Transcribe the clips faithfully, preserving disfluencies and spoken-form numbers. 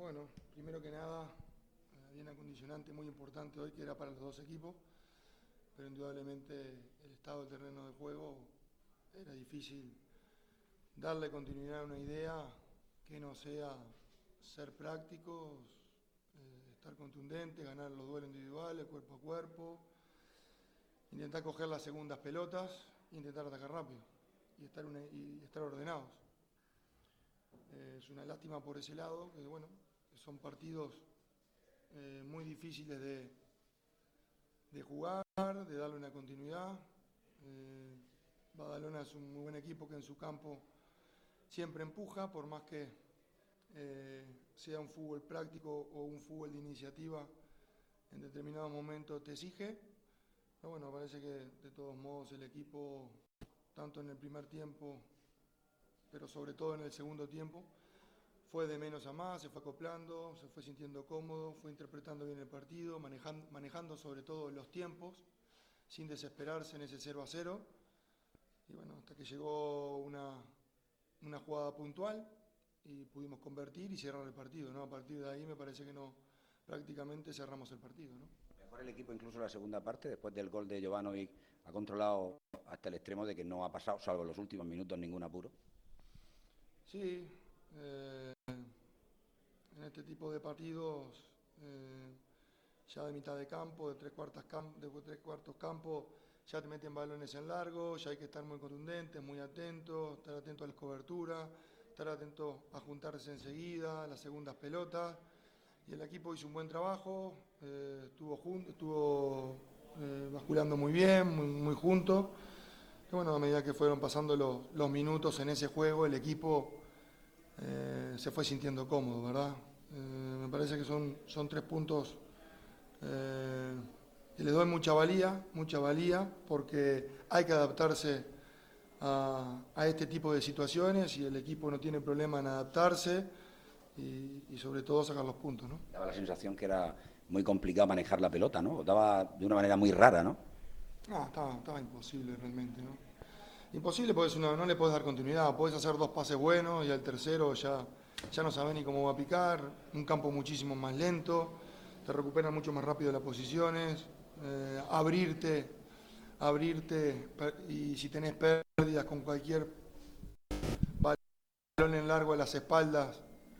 bueno, primero que nada, eh, había una condicionante muy importante hoy que era para los dos equipos, pero indudablemente el estado del terreno de juego era difícil darle continuidad a una idea que no sea ser prácticos, eh, estar contundente, ganar los duelos individuales, cuerpo a cuerpo, intentar coger las segundas pelotas, intentar atacar rápido y estar, una, y estar ordenados. Eh, es una lástima por ese lado, que bueno, son partidos eh, muy difíciles de, de jugar, de darle una continuidad. Eh, Badalona es un muy buen equipo que en su campo siempre empuja, por más que eh, sea un fútbol práctico o un fútbol de iniciativa, en determinado momento te exige. Pero bueno, parece que de todos modos el equipo, tanto en el primer tiempo, pero sobre todo en el segundo tiempo, fue de menos a más, se fue acoplando, se fue sintiendo cómodo, fue interpretando bien el partido, manejando, manejando sobre todo los tiempos, sin desesperarse en ese cero a cero. Y bueno, hasta que llegó una, una jugada puntual y pudimos convertir y cerrar el partido, ¿no? A partir de ahí me parece que no, prácticamente cerramos el partido, ¿no? Mejor el equipo incluso en la segunda parte, después del gol de Jovanovic, ha controlado hasta el extremo de que no ha pasado, salvo en los últimos minutos, ningún apuro. Sí, eh, en este tipo de partidos, eh, ya de mitad de campo, de tres, cuartas cam de tres cuartos campo, ya te meten balones en largo, ya hay que estar muy contundentes, muy atentos, estar atento a las coberturas, estar atento a juntarse enseguida, a las segundas pelotas. Y el equipo hizo un buen trabajo, eh, estuvo, junto, estuvo eh, basculando muy bien, muy, muy junto. Y bueno, a medida que fueron pasando los, los minutos en ese juego, el equipo eh, se fue sintiendo cómodo, ¿verdad? Eh, me parece que son, son tres puntos eh, que le doy mucha valía, mucha valía, porque hay que adaptarse a, a este tipo de situaciones y el equipo no tiene problema en adaptarse y, y sobre todo sacar los puntos, ¿no? Daba la sensación que era muy complicado manejar la pelota, ¿no? Daba de una manera muy rara, ¿no? No, estaba, estaba imposible realmente, ¿no? Imposible porque no, no le puedes dar continuidad, puedes hacer dos pases buenos y al tercero ya, ya no sabes ni cómo va a picar, un campo muchísimo más lento, te recuperan mucho más rápido las posiciones, eh, abrirte, abrirte y si tenés pérdidas con cualquier balón en largo a las espaldas,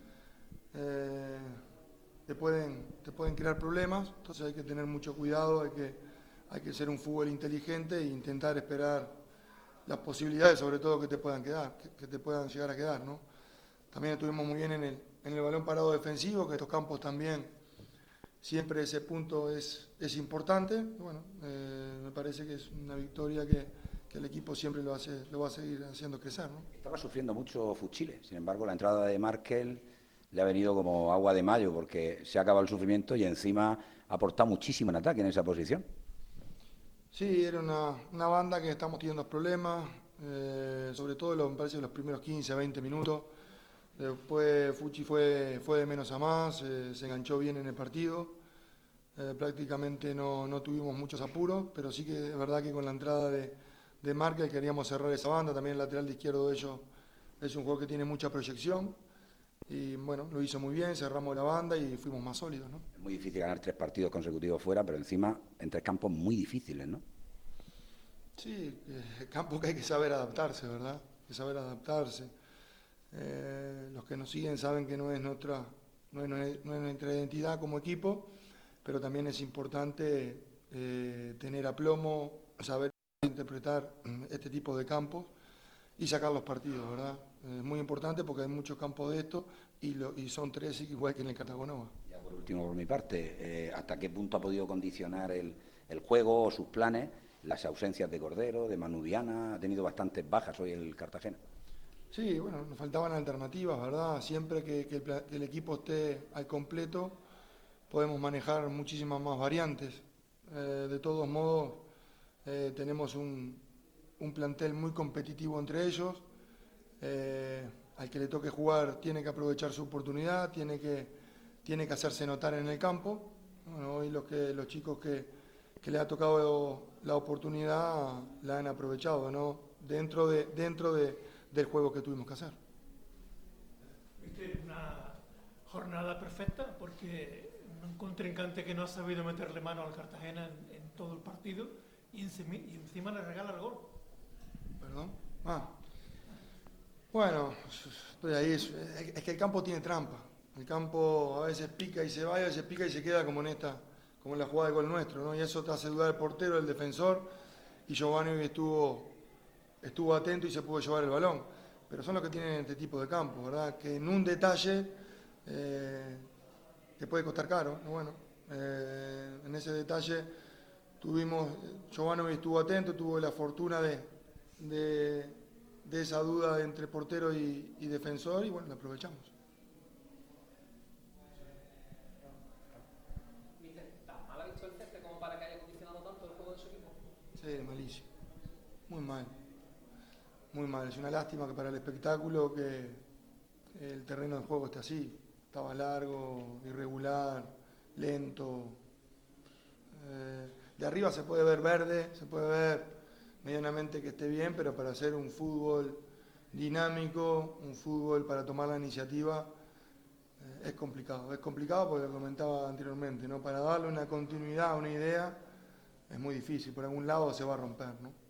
eh, te, pueden, te pueden crear problemas, entonces hay que tener mucho cuidado, hay que, hay que ser un fútbol inteligente e intentar esperar las posibilidades, sobre todo que te puedan quedar, que, que te puedan llegar a quedar, ¿no? También estuvimos muy bien en el, en el balón parado defensivo, que estos campos también, siempre ese punto es, es importante. Bueno, eh, me parece que es una victoria que, que el equipo siempre lo, hace, lo va a seguir haciendo crecer, ¿no? Estaba sufriendo mucho Fuchile, sin embargo la entrada de Markel le ha venido como agua de mayo porque se ha acabado el sufrimiento y encima ha aportado muchísimo en ataque en esa posición. Sí, era una, una banda que estamos teniendo problemas, eh, sobre todo lo, me parece los primeros quince, veinte minutos. Después Fuchi fue, fue de menos a más, eh, se enganchó bien en el partido. Eh, prácticamente no, no tuvimos muchos apuros, pero sí que es verdad que con la entrada de, de Markel queríamos cerrar esa banda. También el lateral de izquierdo de ellos es un juego que tiene mucha proyección. Y bueno, lo hizo muy bien, cerramos la banda y fuimos más sólidos, ¿no? Es muy difícil ganar tres partidos consecutivos fuera, pero encima en tres campos muy difíciles, ¿no? Sí, eh, campo que hay que saber adaptarse, ¿verdad? Hay que saber adaptarse. Eh, los que nos siguen saben que no es, nuestra, no, es, no, es, no es nuestra identidad como equipo, pero también es importante eh, tener aplomo, saber interpretar este tipo de campos y sacar los partidos, ¿verdad? Es muy importante porque hay muchos campos de estos y, lo, y son tres igual que en el Catagonova. Ya por último, por mi parte, eh, ¿hasta qué punto ha podido condicionar el, el juego o sus planes las ausencias de Cordero, de Manudiana? Ha tenido bastantes bajas hoy el Cartagena. Sí, bueno, nos faltaban alternativas, ¿verdad? Siempre que, que, el, que el equipo esté al completo, podemos manejar muchísimas más variantes. Eh, de todos modos, eh, tenemos un, un plantel muy competitivo entre ellos. Eh, al que le toque jugar tiene que aprovechar su oportunidad, tiene que, tiene que hacerse notar en el campo. Bueno, hoy los, que, los chicos que, que les ha tocado la oportunidad la han aprovechado, ¿no? Dentro de, dentro de, del juego que tuvimos que hacer. Viste una jornada perfecta, porque un contrincante que no ha sabido meterle mano al Cartagena en, en todo el partido y encima, y encima le regala el gol. ¿Perdón? Ah. Bueno, estoy ahí. Es, es que el campo tiene trampa. El campo a veces pica y se va, y a veces pica y se queda como en esta, como en la jugada del gol nuestro, ¿no? Y eso te hace dudar el portero, el defensor, y Giovanni estuvo, estuvo atento y se pudo llevar el balón. Pero son los que tienen este tipo de campo, ¿verdad? Que en un detalle eh, te puede costar caro. Bueno, eh, en ese detalle tuvimos, Giovanni estuvo atento, tuvo la fortuna de, de, de esa duda entre portero y, y defensor, y bueno, la aprovechamos. Sí, malísimo. Muy mal. Muy mal. Es una lástima que para el espectáculo que el terreno de juego esté así. Estaba largo, irregular, lento. Eh, de arriba se puede ver verde, se puede ver medianamente que esté bien, pero para hacer un fútbol dinámico, un fútbol para tomar la iniciativa, eh, es complicado. Es complicado porque lo comentaba anteriormente, ¿no? Para darle una continuidad a una idea, es muy difícil, por algún lado se va a romper, ¿no?